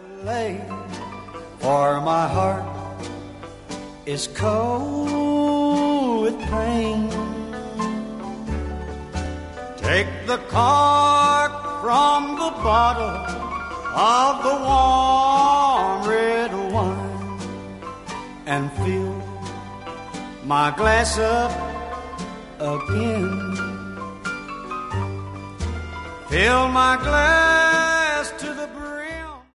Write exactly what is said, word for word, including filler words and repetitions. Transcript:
For my heart is cold with pain. Take the cork from the bottle of the warm red wine and fill my glass up again. Fill my glass